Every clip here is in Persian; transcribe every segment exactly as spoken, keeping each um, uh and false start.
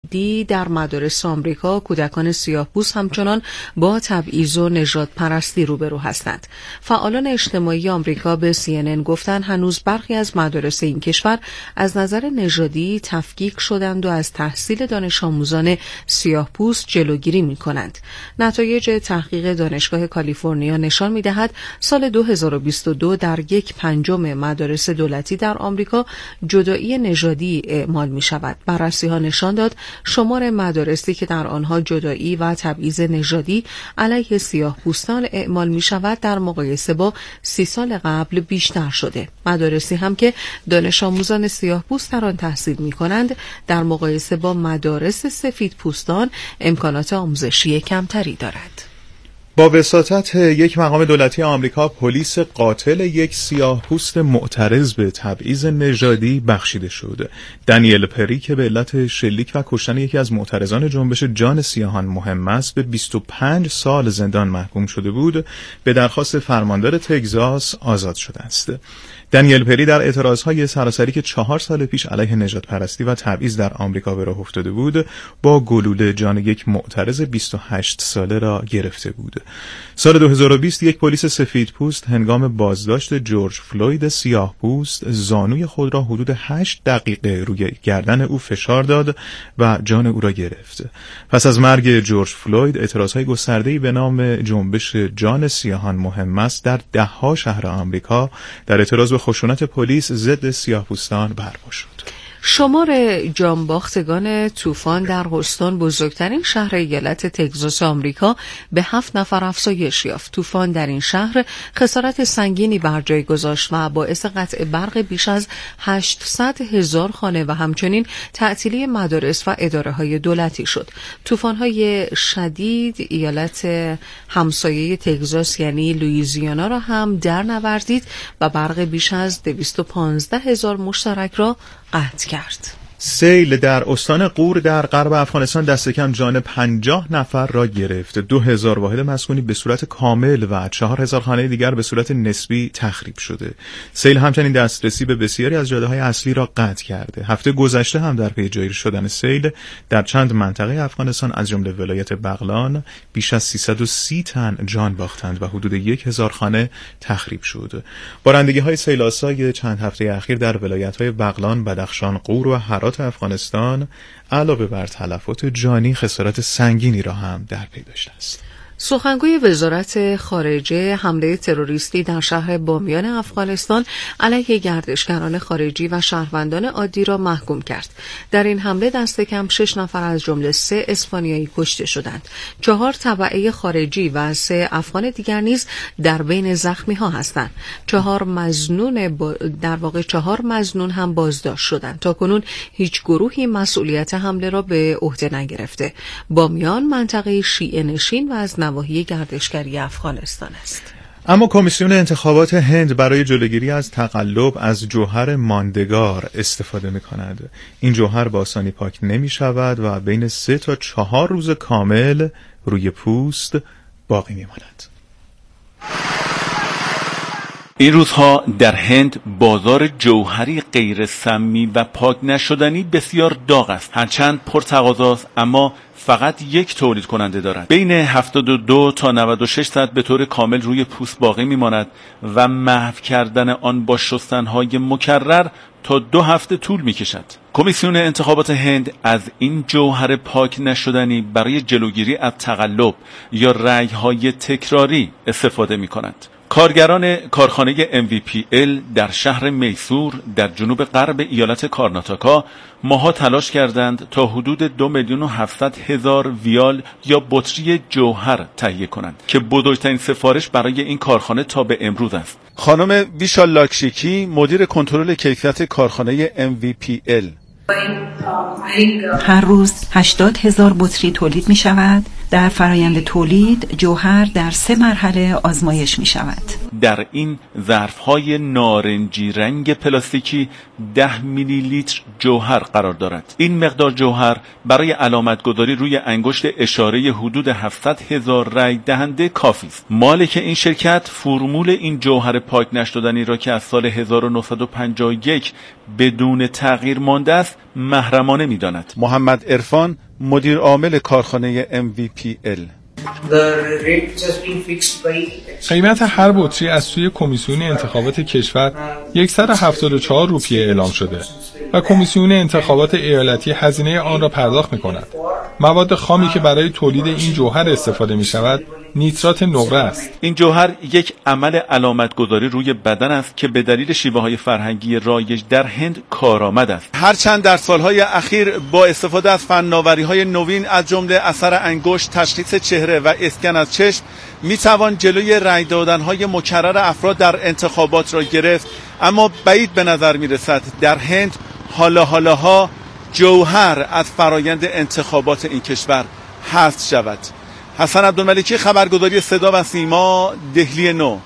دی در مدارس آمریکا کودکان سیاه‌پوست همچنان با تبعیض و نژاد پرستی روبرو هستند. فعالان اجتماعی آمریکا به سی ان ان گفتند هنوز برخی از مدارس این کشور از نظر نژادی تفکیک شدند و از تحصیل دانش آموزان سیاه‌پوست جلوگیری می‌کنند. نتایج تحقیق دانشگاه کالیفرنیا نشان می‌دهد سال دو هزار و بیست و دو در یک پنجم مدارس دولتی در آمریکا جدایی نژادی اعمال می‌شود. بررسی‌ها نشان داد شمار مدارسی که در آنها جدایی و تبعیض نژادی علیه سیاه‌پوستان اعمال می‌شود در مقایسه با سی سال قبل بیشتر شده. مدارسی هم که دانش آموزان سیاه‌پوست در آن تحصیل می‌کنند در مقایسه با مدارس سفیدپوستان امکانات آموزشی کمتری دارد. با وساطت یک مقام دولتی آمریکا، پلیس قاتل یک سیاه‌پوست معترض به تبعیض نژادی بخشیده شد. دنیل پری که به علت شلیک و کشتن یکی از معترضان جنبش جان سیاهان مهم است به بیست و پنج سال زندان محکوم شده بود، به درخواست فرماندار تگزاس آزاد شده است. دنیل پری در اعتراضهای سراسری که چهار سال پیش علیه نژاد پرستی و تبعیض در آمریکا به راه افتاده بود، با گلوله جان یک معترض بیست و هشت ساله را گرفته بود. سال دو هزار و بیست یک پلیس سفیدپوست هنگام بازداشت جورج فلوید سیاه‌پوست زانوی خود را حدود هشت دقیقه روی گردن او فشار داد و جان او را گرفت. پس از مرگ جورج فلوید اعتراضهای گسترده‌ای به نام جنبش جان سیاهان مهم است در ده‌ها شهر آمریکا در اعتراض به خشونت پلیس ضد سیاه‌پوستان برپا شد. شمار جانباختگان طوفان در هوستون، بزرگترین شهر ایالت تگزاس آمریکا، به هفت نفر افزایش یافت. طوفان در این شهر خسارت سنگینی بر جای گذاشت و باعث قطع برق بیش از هشتصد هزار خانه و همچنین تعطیلی مدارس و اداره‌های دولتی شد. طوفان‌های شدید ایالت همسایه تگزاس یعنی لوئیزیانا را هم در نوردید و برق بیش از دویست و پانزده هزار مشترک را قطع کرد. سیل در استان غور در غرب افغانستان دست کم جان پنجاه نفر را گرفت. دو هزار واحد مسکونی به صورت کامل و چهار هزار خانه دیگر به صورت نسبی تخریب شده. سیل همچنین دسترسی به بسیاری از جاده‌های اصلی را قطع کرده. هفته گذشته هم در پی جاری شدن سیل در چند منطقه افغانستان از جمله ولایت بغلان بیش از سیصد و سی تن جان باختند و حدود یک هزار خانه تخریب شد. بارندگی‌های سیل‌آسای چند هفته اخیر در ولایت‌های بغلان، بدخشان، غور و هرات افغانستان علاوه بر تلفات جانی خسارات سنگینی را هم در پی داشته است. سخنگوی وزارت خارجه حمله تروریستی در شهر بامیان افغانستان علیه گردشگران خارجی و شهروندان عادی را محکوم کرد. در این حمله دست کم شش نفر از جمله سه اسپانیایی کشته شدند. چهار تبعه خارجی و سه افغان دیگر نیز در بین زخمی ها هستند. چهار مظنون با... در واقع چهار مظنون هم بازداشت شدند. تاکنون هیچ گروهی مسئولیت حمله را به عهده نگرفته. بامیان منطقه شیعه نشین و از نواحی گردشگری افغانستان است. اما کمیسیون انتخابات هند برای جلوگیری از تقلب از جوهر ماندگار استفاده می کند. این جوهر با آسانی پاک نمی شود و بین سه تا چهار روز کامل روی پوست باقی می ماند. این روزها در هند بازار جوهری غیر سمی و پاک نشدنی بسیار داغ است. هرچند پرتقاضاست اما فقط یک تولید کننده دارد. بین هفتاد و دو تا نود و شش ساعت به طور کامل روی پوست باقی میماند و محو کردن آن با شستن‌های مکرر تا دو هفته طول میکشد. کمیسیون انتخابات هند از این جوهر پاک نشدنی برای جلوگیری از تقلب یا رأی‌های تکراری استفاده می‌کند. کارگران کارخانه ام وی پی ال در شهر میسور در جنوب غرب ایالت کارناتاکا ماها تلاش کردند تا حدود دو میلیون و هفتصد هزار ویال یا بطری جوهر تهیه کنند که بزرگترین سفارش برای این کارخانه تا به امروز است. خانم ویشال لاکشیکی مدیر کنترل کیفیت کارخانه ام وی پی ال: هر روز هشتاد هزار بطری تولید می شود. در فرایند تولید جوهر در سه مرحله آزمایش می شود. در این ظرف‌های نارنجی رنگ پلاستیکی ده میلی لیتر جوهر قرار دارد. این مقدار جوهر برای علامتگذاری روی انگشت اشاره حدود هفتصد هزار رای دهنده کافی است. مالک این شرکت فرمول این جوهر پاک نشدنی را که از سال هزار و نهصد و پنجاه و یک بدون تغییر مانده است محرمانه می‌داند. محمد عرفان، مدیر عامل کارخانه ام وی پی ال: قیمت هر بطری از سوی کمیسیون انتخابات کشور صد و هفتاد و چهار روپیه اعلام شده و کمیسیون انتخابات ایالتی هزینه آن را پرداخت می‌کند. مواد خامی که برای تولید این جوهر استفاده می‌شود نیترات نقره است. این جوهر یک عمل علامتگذاری روی بدن است که به دلیل شیوه‌های فرهنگی رایج در هند کارآمد است. هرچند در سالهای اخیر با استفاده از فناوری‌های نوین از جمله اثر انگشت، تشخیص چهره و اسکن از چشم میتوان جلوی رای دادن‌های مکرر افراد در انتخابات را گرفت، اما بعید به نظر میرسد در هند حالا حالاها جوهر از فرایند انتخابات این کشور حذف شود. حسن عبدالملکی، خبرگزاری صدا و سیما، دهلی نو.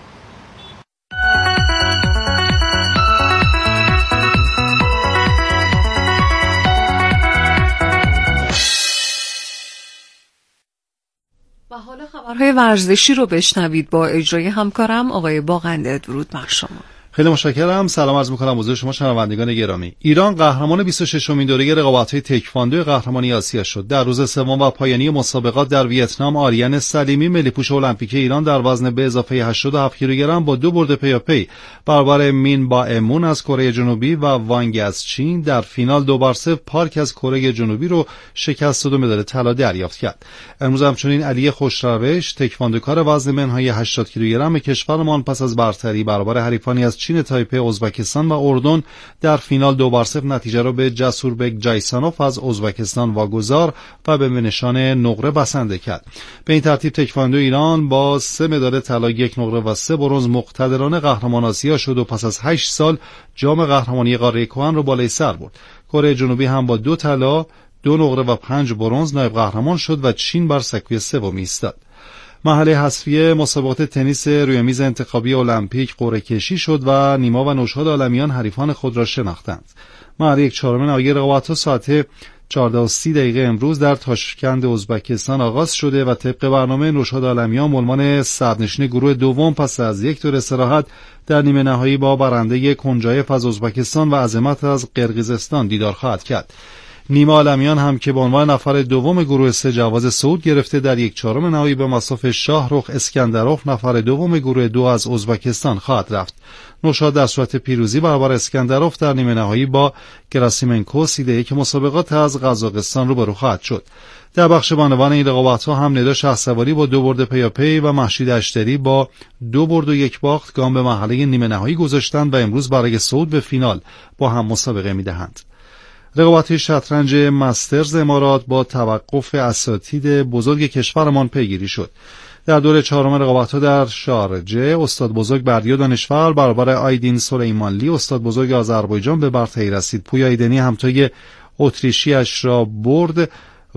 و حالا خبرهای ورزشی رو بشنوید با اجرای همکارم آقای باقنده. درود بر شما. خیلی متشکرم. سلام عرض می‌کنم حضور شما شنوندگان گرامی. ایران قهرمان بیست و ششمین دوره رقابت‌های تکواندو قهرمانی آسیا شد. در روز سوم و پایانی مسابقات در ویتنام، آریان سلیمی ملی‌پوش المپیک ایران در وزن به اضافه هشتاد و هفت کیلوگرم با دو برد پیاپی برابر مین با امون از کره جنوبی و وانگ از چین در فینال دو بر صفر پارک از کره جنوبی رو شکست و دو مدال طلا دریافت کرد. امروز همچنین علی خوشروش تکواندوکار وزن منهای هشتاد کیلوگرم کشورمان پس از برتری برابر حریفانی از چین تایپه، ازبکستان و اردن در فینال دو بر صفر نتیجه را به جسوربک جایسانوف از ازبکستان واگذار و به نشان نقره بسنده کرد. به این ترتیب تکواندو ایران با سه مدال طلا، یک نقره و سه برنز مقتدرانه قهرمان آسیا شد و پس از هشت سال جام قهرمانی قاره کهن را بالای سر برد. کره جنوبی هم با دو طلا، دو نقره و پنج برنز نایب قهرمان شد و چین بر سکوی سوم ایستاد. مرحله حذفی مسابقات تنیس روی میز انتخابی المپیک قرعه کشی شد و نیما و نوشاد عالمیان حریفان خود را شناختند. مرحله یک چهارم نهایی رقابت‌ها ساعت چهارده و سی دقیقه امروز در تاشکند ازبکستان آغاز شده و طبق برنامه نوشاد عالمیان ملمان صدرنشین گروه دوم پس از یک دور استراحت در نیمه نهایی با برنده کنجایف از ازبکستان و عظمت از قرقیزستان دیدار خواهد کرد. نیما عالمیان هم که به عنوان نفر دوم گروه سه جواز صعود گرفته در یک چهارم نهایی به مصاف شاهرخ اسکندروف نفر دوم گروه دو از ازبکستان خواهد رفت. نوشاد در صورت پیروزی برابر اسکندروف در نیمه نهایی با گراسیمنکو سیده یک مسابقات از قزاقستان روبرو خواهد شد. در بخش بانوان این رقابت‌ها هم ندا شهسواری با دو برد پیاپی و مهشید اشتری با دو برد و یک باخت گام به مرحله نیمه نهایی گذاشتند و امروز برای صعود به فینال با هم مسابقه می‌دهند. رقابت شطرنج مسترز امارات با توقف اساتید بزرگ کشورمان پیگیری شد. در دور چهارم رقابت‌ها در شارجه استاد بزرگ بردیا دانشور برابر آیدین سلیمانلی استاد بزرگ آذربایجان به برتری رسید. پویا ایدنی همتای اتریشی‌اش را برد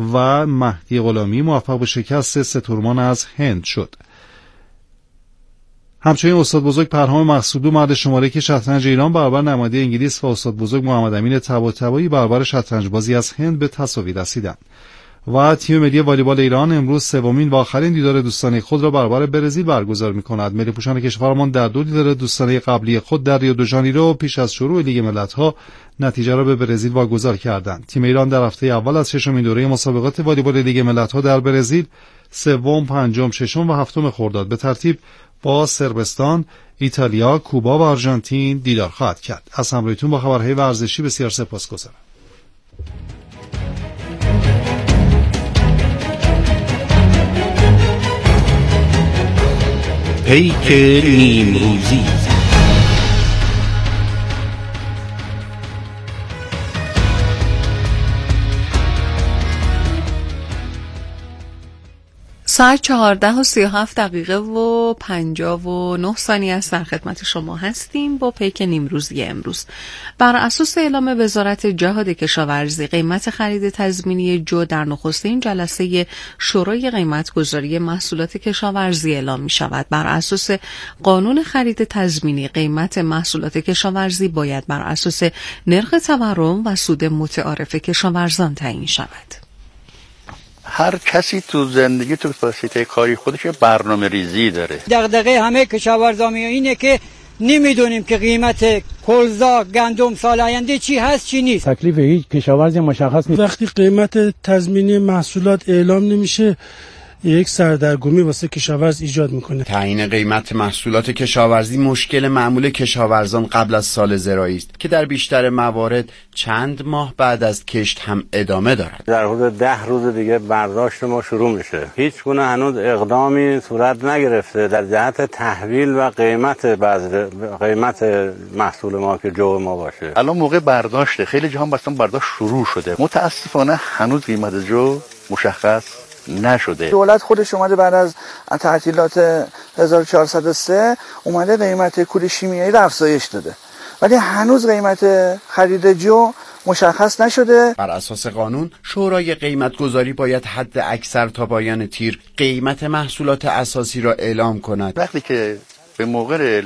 و مهدی غلامی موفق به شکست ستورمان از هند شد. همچنین استاد بزرگ پرهام مقصودلو مرد شماره که شطرنج ایران برابر نماینده انگلیس و استاد بزرگ محمد امین طباطبایی برابر شطرنج بازی از هند به تساوی رسیدند. و تیم ملی والیبال ایران امروز سومین و آخرین دیدار دوستانه خود را برابر برزیل برگزار می‌کند. ملی‌پوشان کشورمان در دو دیدار دوستانه قبلی خود در ریو دو ژانیرو پیش از شروع لیگ ملت‌ها نتیجه را به برزیل واگذار کردند. تیم ایران در هفته اول از ششمین دوره مسابقات والیبال لیگ ملت‌ها در برزیل سوم، پنجم، ششم و هفتم خرداد به ترتیب با صربستان، ایتالیا، کوبا و آرژانتین دیدار خواهد کرد. از همراهیتون با خبرهای ورزشی بسیار سپاسگزارم. پیک نیمروزی. ساعت چهارده و سی و هفت دقیقه و پنجاه و نه ثانیه است. در خدمت شما هستیم با پیک نیمروزی امروز. بر اساس اعلام وزارت جهاد کشاورزی، قیمت خرید تضمینی جو در نخستین جلسه شورای قیمت‌گذاری محصولات کشاورزی اعلام می شود. بر اساس قانون خرید تضمینی، قیمت محصولات کشاورزی باید بر اساس نرخ تورم و سود متعارف کشاورزان تعیین شود. هر کسی تو زندگی تو واسطه کاری خودش برنامه ریزی داره. دغدغه همه کشاورزان اینه که نمیدونیم که قیمت کلزا گندم سال آینده چی هست چی نیست. تکلیف هیچ کشاورزی مشخص نیست. وقتی قیمت تضمینی محصولات اعلام نمیشه یک سردرگمی واسه کشاورز ایجاد میکنه. تعیین قیمت محصولات کشاورزی مشکل معمول کشاورزان قبل از سال زراعی است که در بیشتر موارد چند ماه بعد از کشت هم ادامه دارد. در حدود ده روز دیگه برداشت ما شروع میشه. هیچ گونه هنوز اقدامی صورت نگرفته در جهت تحویل و قیمت بذر قیمت محصول ما که جو ما باشه. الان موقع برداشته، خیلی جهان مثلا برداشت شروع شده. متاسفانه هنوز قیمت جو مشخص نشده. دولت خودش اومده بعد از تعطیلات هزار و چهارصد و سه اومده قیمت کود شیمیایی رو افزایش داده، ولی هنوز قیمت خرید جو مشخص نشده. بر اساس قانون شورای قیمت گذاری باید حد اکثر تا پایان تیر قیمت محصولات اساسی را اعلام کند. وقتی که به موقع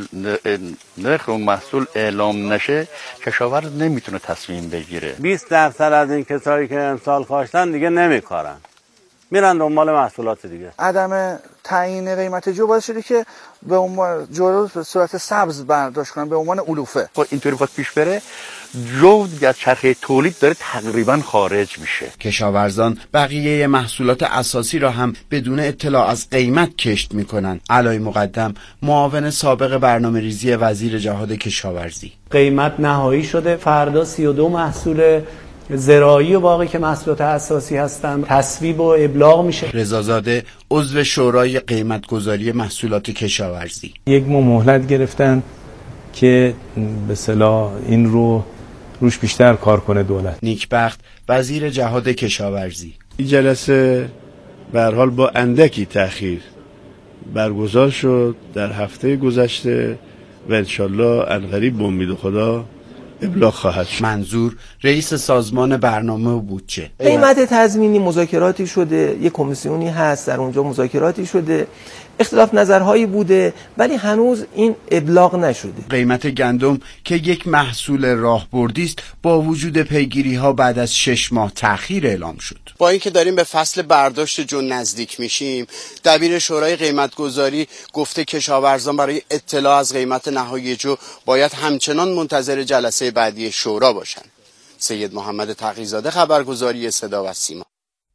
نرخ اون محصول اعلام نشه، کشاورز نمیتونه تصمیم بگیره. بیست درصد از این کسایی که امسال کاشتن دیگه نمیکارن، میرن دنبال محصولات دیگه. عدم تعیین قیمت جو باعث شده که به عنوان جو رو به صورت سبز برداشت کنن به عنوان علوفه. خب اینطوری وقت پیش بره، جو از چرخه تولید داره تقریبا خارج میشه. کشاورزان بقیه محصولات اساسی را هم بدون اطلاع از قیمت کشت میکنن. علای مقدم، معاون سابق برنامه‌ریزی وزیر جهاد کشاورزی: قیمت نهایی شده، فردا سی و دو محصول زراعی و باقی که محصولات اساسی هستن تصویب و ابلاغ میشه. رضازاده، عضو شورای قیمت‌گذاری محصولات کشاورزی: یک ماه مهلت گرفتن که به اصطلاح این رو روش بیشتر کار کنه دولت. نیکبخت، وزیر جهاد کشاورزی: این جلسه به هر حال با اندکی تأخیر برگزار شد در هفته گذشته و انشالله عنقریب به امید خدا ابلاغ خواهد شد. منظور رئیس سازمان برنامه و بودجه: قیمت تضمینی مذاکراتی شده، یک کمیسیونی هست در اونجا مذاکراتی شده، اختلاف نظرهایی بوده، ولی هنوز این ابلاغ نشده. قیمت گندم که یک محصول راهبردی است با وجود پیگیری ها بعد از شش ماه تأخیر اعلام شد. با اینکه داریم به فصل برداشت جو نزدیک میشیم، دبیر شورای قیمتگذاری گفته کشاورزان برای اطلاع از قیمت نهایی جو باید همچنان منتظر جلسه بعدی شورا باشند. سید محمد تقی‌زاده، خبرگزاری صدا و سیما.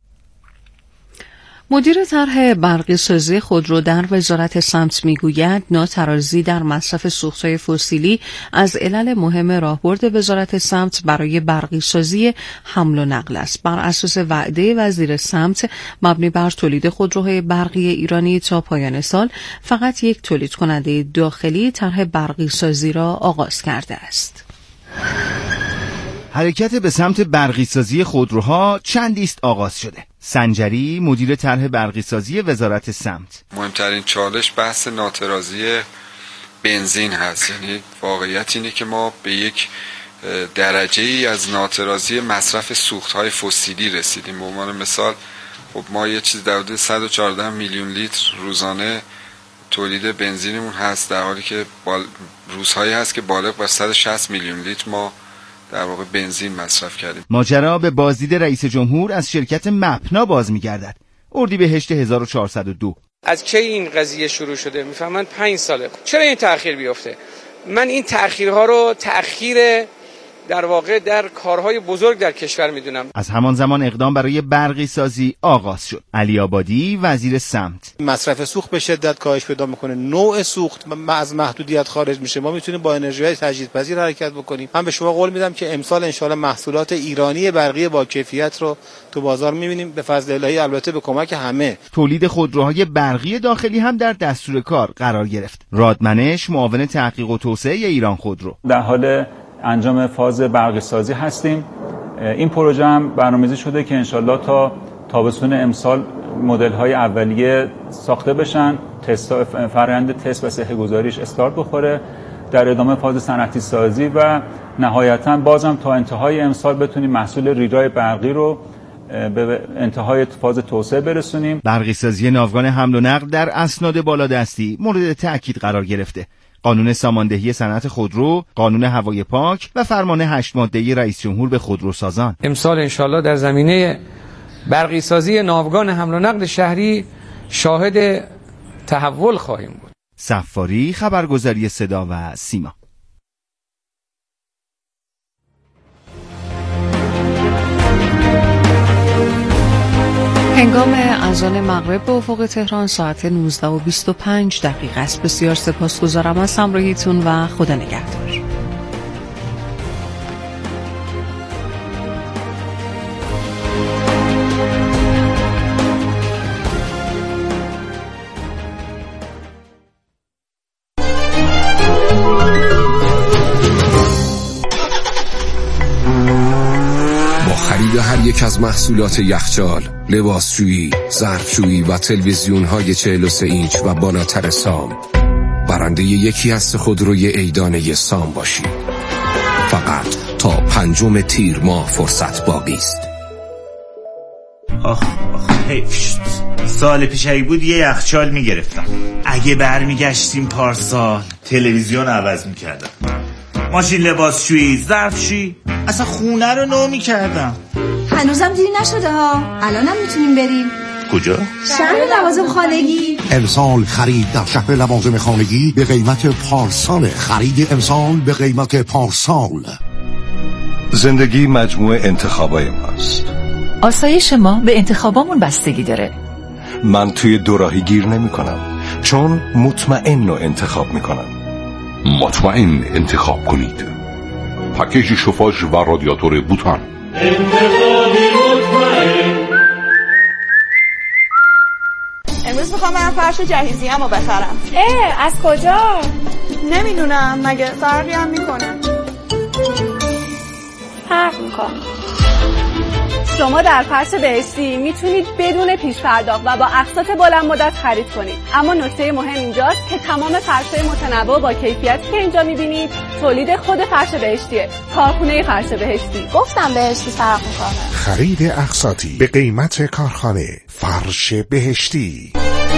مدیر طرح برقی سازی خودرو در وزارت سمت میگوید ناترازی در مصرف سوختهای فسیلی از علل مهم راهبرد وزارت سمت برای برقی سازی حمل و نقل است. بر اساس وعده وزیر سمت مبنی بر تولید خودروهای برقی ایرانی تا پایان سال فقط یک تولید کننده داخلی طرح برقی سازی را آغاز کرده است. حرکت به سمت برقی‌سازی خودروها چندیست آغاز شده. سنجری، مدیر طرح برقی‌سازی وزارت سمت: مهمترین چالش بحث ناترازی بنزین هست. یعنی واقعیت اینه که ما به یک درجه ای از ناترازی مصرف سوختهای فسیلی رسیدیم. به عنوان مثال خب ما یه چیز در حدود صد و چهارده میلیون لیتر روزانه تولید بنزینمون هست، در حالی که بال... روزهایی هست که بالغ بر صد و شصت میلیون لیتر ما در واقع بنزین مصرف کردیم. ماجرا به بازدید رئیس جمهور از شرکت مپنا باز می‌گردد. اردیبهشت هزار و چهارصد و دو. از کی این قضیه شروع شده؟ میفهمن پنج ساله. چرا این تأخیر بیفته؟ من این تأخیرها رو تأخیر در واقع در کارهای بزرگ در کشور میدونم. از همان زمان اقدام برای برقی سازی آغاز شد. علی آبادی، وزیر سمت: مصرف سوخت به شدت کاهش پیدا میکنه، نوع سوخت از محدودیت خارج میشه، ما میتونیم با انرژی‌های تجدیدپذیر حرکت بکنیم. من به شما قول میدم که امسال ان شاءالله محصولات ایرانی برقی با کیفیت رو تو بازار میبینیم، به فضل الهی، البته به کمک همه. تولید خودروهای برقی داخلی هم در دستور کار قرار گرفت. رادمنش، معاون تحقیق و توسعه ایران خودرو: در حال انجام فاز برقی سازی هستیم. این پروژه هم برنامه‌ریزی شده که انشالله تا تابستون امسال مدل‌های اولیه ساخته بشن، تست فرآیند تست و صحه گذاریش استارت بخوره، در ادامه فاز صنعتی سازی و نهایتاً بازم تا انتهای امسال بتونیم محصول ریرای برقی رو به انتهای فاز توسعه برسونیم. برقی سازی ناوگان حمل و نقل در اسناد بالادستی مورد تأکید قرار گرفته. قانون ساماندهی صنعت خودرو، قانون هوای پاک و فرمان هشت ماده‌ای رئیس جمهور به خودروسازان. امسال انشالله در زمینه برقی سازی ناوگان حمل و نقل شهری شاهد تحول خواهیم بود. صفاری، خبرگزاری صدا و سیما. هنگام اذان مغرب به افق تهران ساعت نوزده و بیست و پنج دقیقه است. بسیار سپاسگزارم از همراهیتون و خدا نگهدار. خرید هر یک از محصولات یخچال، لباسشویی، ظرفشویی و تلویزیون‌های چهل و سه اینچ و بالاتر سام برنده یکی از خودروی عیدانه سام باشید. فقط تا پنجم تیر ماه فرصت باقی است. آخ آخ حیف شد. سال پیش اگه بود یه یخچال میگرفتم. اگه برمیگشتیم پارسال تلویزیون عوض میکردم، ماشین لباسشویی، ظرفشویی، اصلا خونه رو نو میکردم. هنوزم دیری نشده ها، الانم میتونیم بریم. کجا؟ شهر لوازم خانگی. امسال خرید در شهر لوازم خانگی به قیمت پارسال. خرید امسال به قیمت پارسال. زندگی مجموعه انتخابای ماست. آسایش ما به انتخابامون بستگی داره. من توی دوراهی گیر نمی کنم، چون مطمئن رو انتخاب می کنم. مطمئن انتخاب کنید. پکیج شوفاژ و رادیاتور بوتان. انتخابی مطمئن. امروز میخوام من فرش جهیزیه‌مو بخرم. اه از کجا؟ نمیدونم، مگه فرقی هم میکنه؟ فرق میکنه. شما در فرش بهشتی میتونید بدون پیش پرداخت و با اقساط بلند مدت خرید کنید، اما نکته مهم اینجاست که تمام فرش‌های متنوع با کیفیتی که اینجا میبینید تولید خود فرش بهشتیه، کارخونه فرش بهشتی. گفتم بهشتی فرق میکنه. خرید اقساطی به قیمت کارخانه. فرش بهشتی.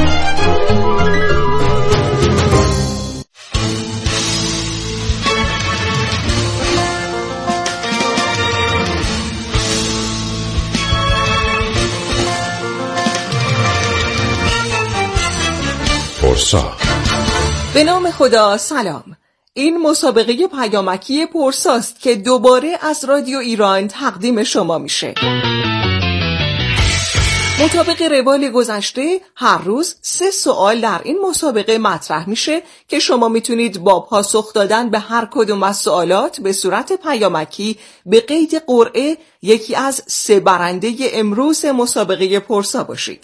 پرسا. به نام خدا سلام. این مسابقه پیامکی پرساست که دوباره از رادیو ایران تقدیم شما میشه. مطابق روال گذشته هر روز سه سوال در این مسابقه مطرح میشه که شما میتونید با پاسخ دادن به هر کدوم از سوالات به صورت پیامکی به قید قرعه یکی از سه برنده امروز مسابقه پرسا باشید.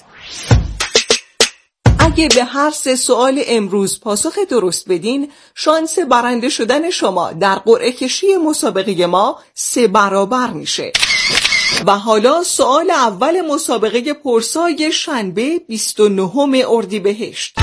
اگه به هر سه سوال امروز پاسخ درست بدین، شانس برنده شدن شما در قرعه کشی مسابقه ما سه برابر میشه. و حالا سوال اول مسابقه پرسای شنبه بیست و نهم اردیبهشت.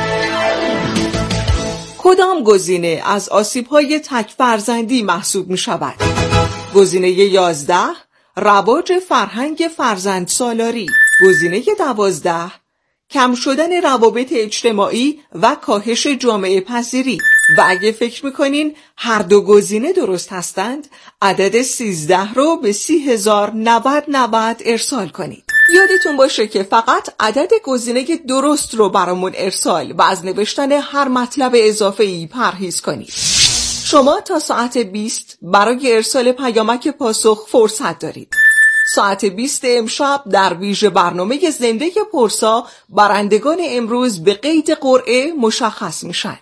کدام گزینه از آسیب‌های تک فرزندی محسوب می شود؟ گزینه یازده، رواج فرهنگ فرزند سالاری. گزینه دوازده، کم شدن روابط اجتماعی و کاهش جامعه پذیری. و اگه فکر میکنین هر دو گزینه درست هستند، عدد سیزده رو به سی هزار نود نود ارسال کنید. یادتون باشه که فقط عدد گزینه درست رو برامون ارسال و از نوشتن هر مطلب اضافه‌ای پرهیز کنید. شما تا ساعت بیست برای ارسال پیامک پاسخ فرصت دارید. ساعت بیست امشب در ویژه برنامه زنده پرسا برندگان امروز به قید قرعه مشخص میشن.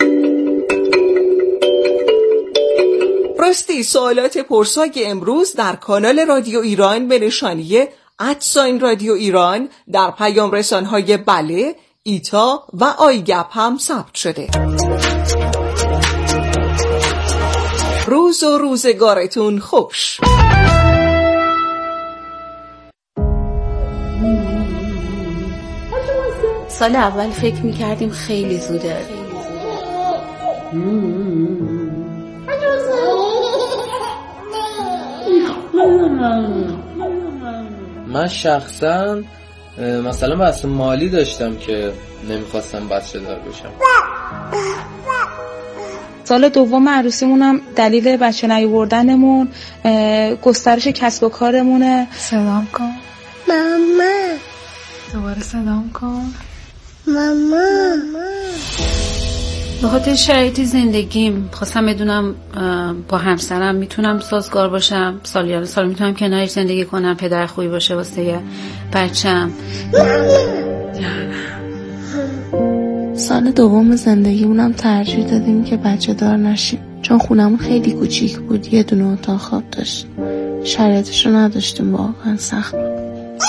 راستی سوالات پرسای امروز در کانال رادیو ایران به نشانی ادساین رادیو ایران در پیام رسانهای بله، ایتا و آیگپ هم ثبت شده. روز و روزگارتون خوش. سال اول فکر میکردیم خیلی زوده. من شخصا مثلا بحث مالی داشتم که نمیخواستم بچه دار بشم. سال دوم عروسیمونم دلیل بچه نیاوردنمون گسترش کسب و کارمونه. سلام کن ماما. دوباره سلام کن ماما. به خاطر شرایط زندگیم خواستم بدونم با همسرم میتونم سازگار باشم، سالیان سال میتونم کنارش زندگی کنم، پدر خوبی باشه واسه بچم. سال دوم زندگیمونم ترجیح دادیم که بچه دار نشیم، چون خونمون خیلی کوچیک بود، یه دونه اتاق خواب داشت، شرایطش رو نداشتیم، واقعا سخت بود.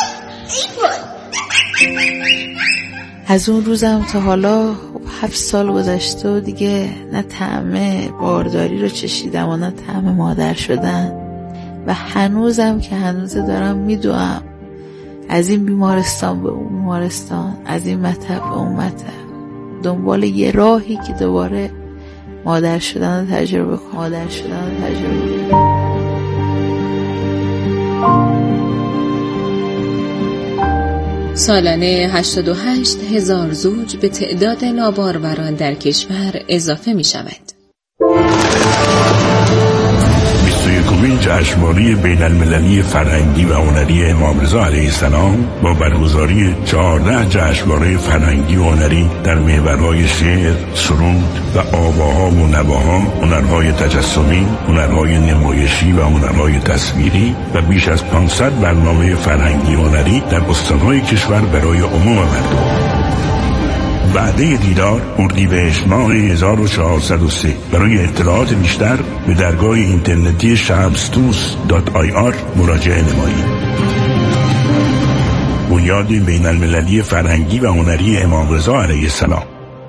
از اون روزم تا حالا هفت سال گذشته و دیگه نه طعم بارداری رو چشیدم و نه طعم مادر شدن و هنوزم که هنوزه دارم میدوام از این بیمارستان به اون بیمارستان، از این مطب به اون مطب، دنبال یه راهی که دوباره مادر شدن رو تجربه کنم مادر شدن رو تجربه کنم. سالانه هشتاد و هشت هزار زوج به تعداد ناباروران در کشور اضافه می شود. بیست و یکمین جشنواره بین المللی فرهنگی و هنری امام رضا علیه السلام با برگزاری چهارده جشنواره فرهنگی و هنری در محورهای شعر، سرود و آواها و نواها، هنرهای تجسمی، هنرهای نمایشی و هنرهای تصویری و بیش از پانصد برنامه فرهنگی و هنری در استانهای کشور برای عموم مردم. وعده دیدار اردیبهشت ماه هزار و چهارصد و سه. برای اطلاعات بیشتر به درگاه اینترنتی شمستوس دات آی آر مراجعه نمایید. بنیاد بین المللی فرهنگی و هنری امام رضا علیه السلام.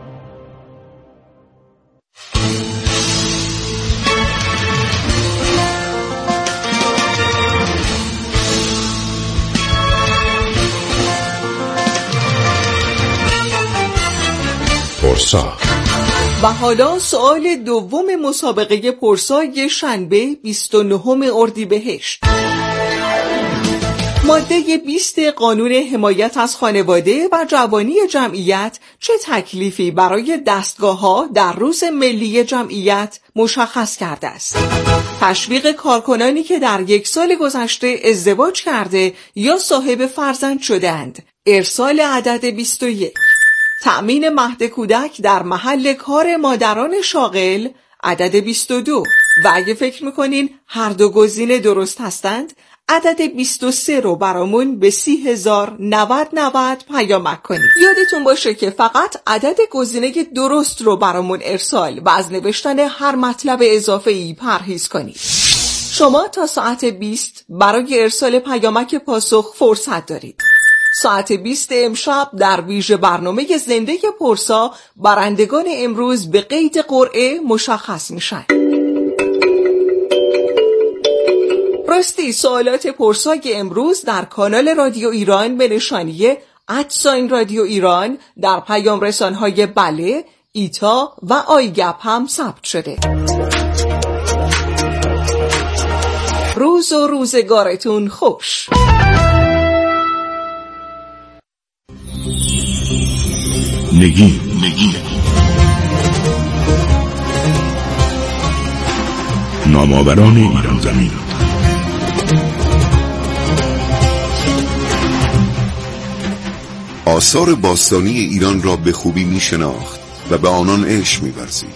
پرسا. و حالا سوال دوم مسابقه پرسای شنبه بیست و نهم اردیبهشت. ماده بیست قانون حمایت از خانواده و جوانی جمعیت چه تکلیفی برای دستگاه‌ها در روز ملی جمعیت مشخص کرده است؟ تشویق کارکنانی که در یک سال گذشته ازدواج کرده یا صاحب فرزند شدند. ارسال عدد بیست و یک. تأمین مهد کودک در محل کار مادران شاغل عدد بیست و دو. و اگه فکر میکنین هر دو گزینه درست هستند، عدد بیست و سه رو برامون به سی هزار نود نود پیامک کنید. یادتون باشه که فقط عدد گزینه درست رو برامون ارسال و از نوشتن هر مطلب اضافه‌ای پرهیز کنید. شما تا ساعت بیست برای ارسال پیامک پاسخ فرصت دارید. ساعت بیست امشب در ویژه برنامه زنده پرسا برندگان امروز به قید قرعه مشخص میشن. راستی سوالات پرسای امروز در کانال رادیو ایران به نشانی ادساین رادیو ایران در پیام رسانهای بله، ایتا و آیگپ هم ثبت شده. روز و روزگارتون خوش. نگی نگی نامآوران ایران زمین. آثار باستانی ایران را به خوبی می شناخت و به آنان عشق می ورزید.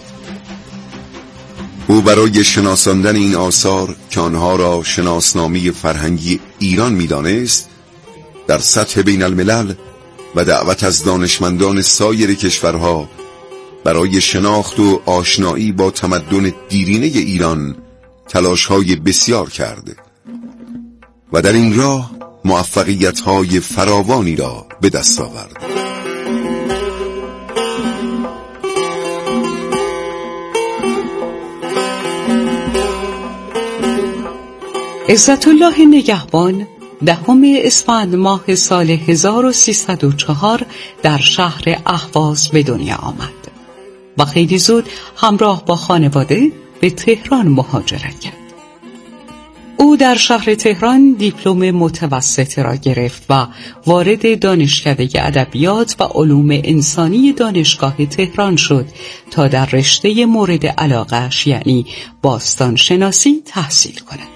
او برای شناساندن این آثار که آنها را شناسنامه فرهنگی ایران می دانست، در سطح بین الملل و دعوت از دانشمندان سایر کشورها برای شناخت و آشنایی با تمدن دیرینه ایران تلاش‌های بسیار کرده و در این راه موفقیت‌های فراوانی را به دست آورد. عزت الله نگهبان دهم اسفند ماه سال هزار و سیصد و چهار در شهر اهواز به دنیا آمد و خیلی زود همراه با خانواده به تهران مهاجرت کرد. او در شهر تهران دیپلم متوسط را گرفت و وارد دانشکده ادبیات و علوم انسانی دانشگاه تهران شد تا در رشته مورد علاقه‌اش یعنی باستان شناسی تحصیل کند.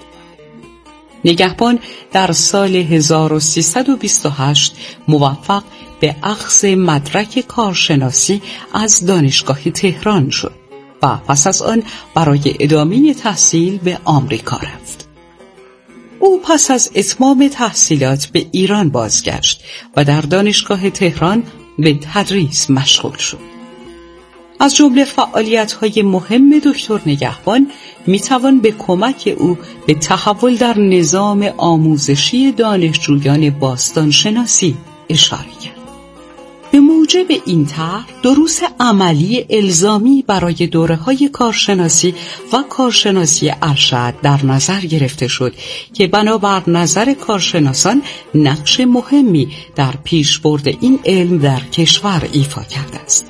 نگهبان در سال هزار و سیصد و بیست و هشت موفق به اخذ مدرک کارشناسی از دانشگاه تهران شد و پس از آن برای ادامه تحصیل به آمریکا رفت. او پس از اتمام تحصیلات به ایران بازگشت و در دانشگاه تهران به تدریس مشغول شد. از جمله فعالیت‌های مهم دکتر نگهبان می‌توان به کمک او به تحول در نظام آموزشی دانشجویان باستانشناسی اشاره کرد. به موجب این طرح دروس عملی الزامی برای دوره‌های کارشناسی و کارشناسی ارشد در نظر گرفته شد که بنابر نظر کارشناسان نقش مهمی در پیشبرد این علم در کشور ایفا کرده است.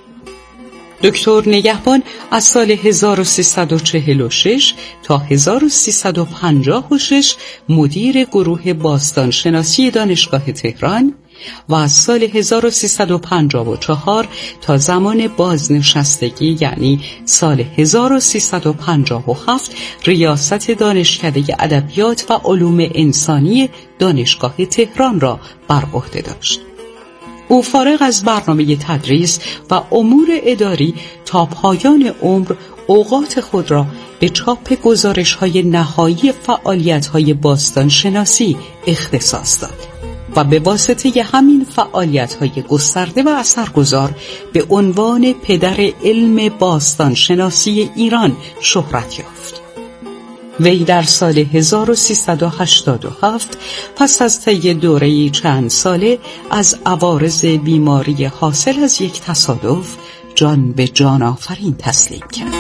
دکتر نگهبان از سال هزار و سیصد و چهل و شش تا هزار و سیصد و پنجاه و شش مدیر گروه باستانشناسی دانشگاه تهران و از سال هزار و سیصد و پنجاه و چهار تا زمان بازنشستگی یعنی سال هزار و سیصد و پنجاه و هفت ریاست دانشکده ادبیات و علوم انسانی دانشگاه تهران را بر عهده داشت. او فارغ از برنامه تدریس و امور اداری تا پایان عمر اوقات خود را به چاپ گزارش‌های نهایی فعالیت‌های باستانشناسی اختصاص داد و به واسطه همین فعالیت‌های گسترده و اثرگذار به عنوان پدر علم باستانشناسی ایران شهرت یافت. وی در سال هزار و سیصد و هشتاد و هفت پس از طی دوره‌ای چند ساله از عوارض بیماری حاصل از یک تصادف جان به جان آفرین تسلیم کرد.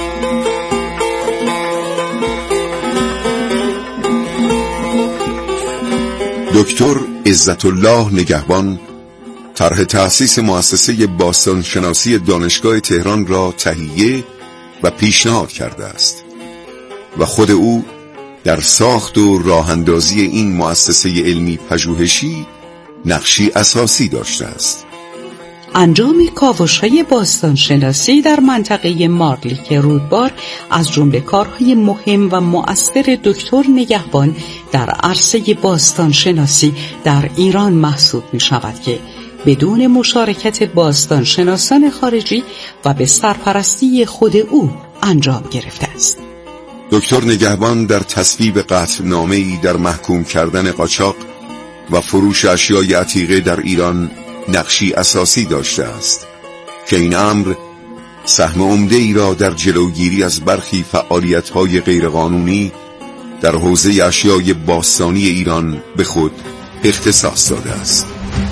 دکتر عزت الله نگهبان طرح تأسیس مؤسسه باستانشناسی دانشگاه تهران را تهیه و پیشنهاد کرده است و خود او در ساخت و راه‌اندازی این مؤسسه علمی پژوهشی نقشی اساسی داشته است. انجام کاوش‌های باستانشناسی در منطقه مارلیک رودبار از جمله کارهای مهم و مؤثر دکتر نگهبان در عرصه باستانشناسی در ایران محسوب می‌شود که بدون مشارکت باستانشناسان خارجی و به سرپرستی خود او انجام گرفته است. دکتر نگهبان در تصویب قطعنامه‌ای در محکوم کردن قاچاق و فروش اشیای عتیقه در ایران نقشی اساسی داشته است که این امر سهم عمده‌ای را در جلوگیری از برخی فعالیت‌های غیرقانونی در حوزه اشیای باستانی ایران به خود اختصاص داده است.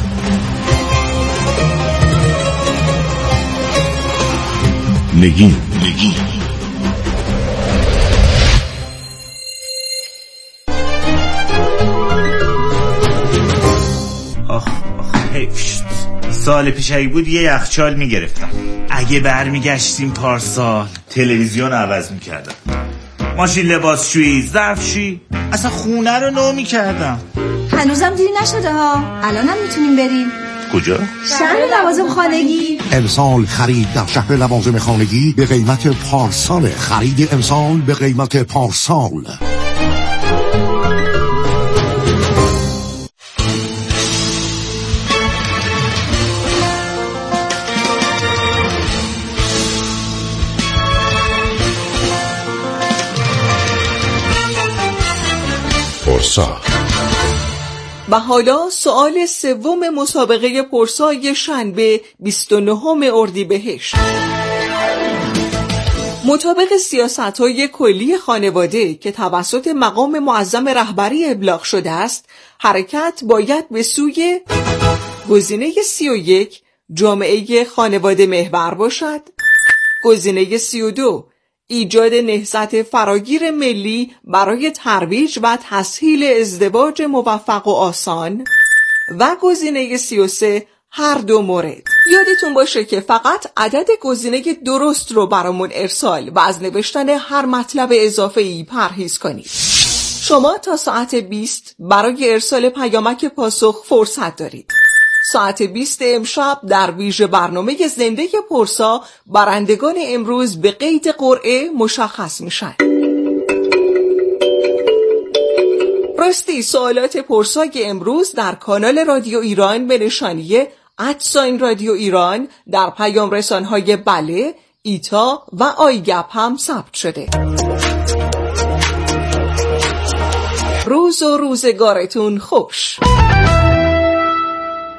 نگین نگین آخ آخ حیف. سال پیش اگه بود یه یخچال میگرفتم. اگه برمیگشتیم پارسال تلویزیون عوض میکردم، ماشین لباسشویی، ظرفشویی، اصلا خونه رو نو میکردم. هنوزم دیری نشده ها، الانم میتونیم بریم. کجا؟ شهر لوازم خانگی. امسال خرید در شهر لوازم خانگی به قیمت پارسال. خرید امسال به قیمت پارسال. پرسا. و حالا سوال سوم مسابقه پرسای شنبه بیست و نهم اردیبهشت. مطابق سیاست‌های کلی خانواده که توسط مقام معظم رهبری ابلاغ شده است، حرکت باید به سوی گزینه سی و یک جامعه خانواده محور باشد، گزینه سی و دو ایجاد نهضت فراگیر ملی برای ترویج و تسهیل ازدواج موفق و آسان و گزینه سی و سه هر دو مورد. یادتون باشه که فقط عدد گزینه درست رو برامون ارسال و از نوشتن هر مطلب اضافه‌ای پرهیز کنید. شما تا ساعت بیست برای ارسال پیامک پاسخ فرصت دارید. ساعت بیست امشب در ویژه برنامه زنده پرسا برندگان امروز به قید قرعه مشخص میشن. راستی سوالات پرسای امروز در کانال رادیو ایران به نشانی ادساین رادیو ایران در پیام رسانهای بله، ایتا و آیگپ هم ثبت شده. روز و روزگارتون خوش.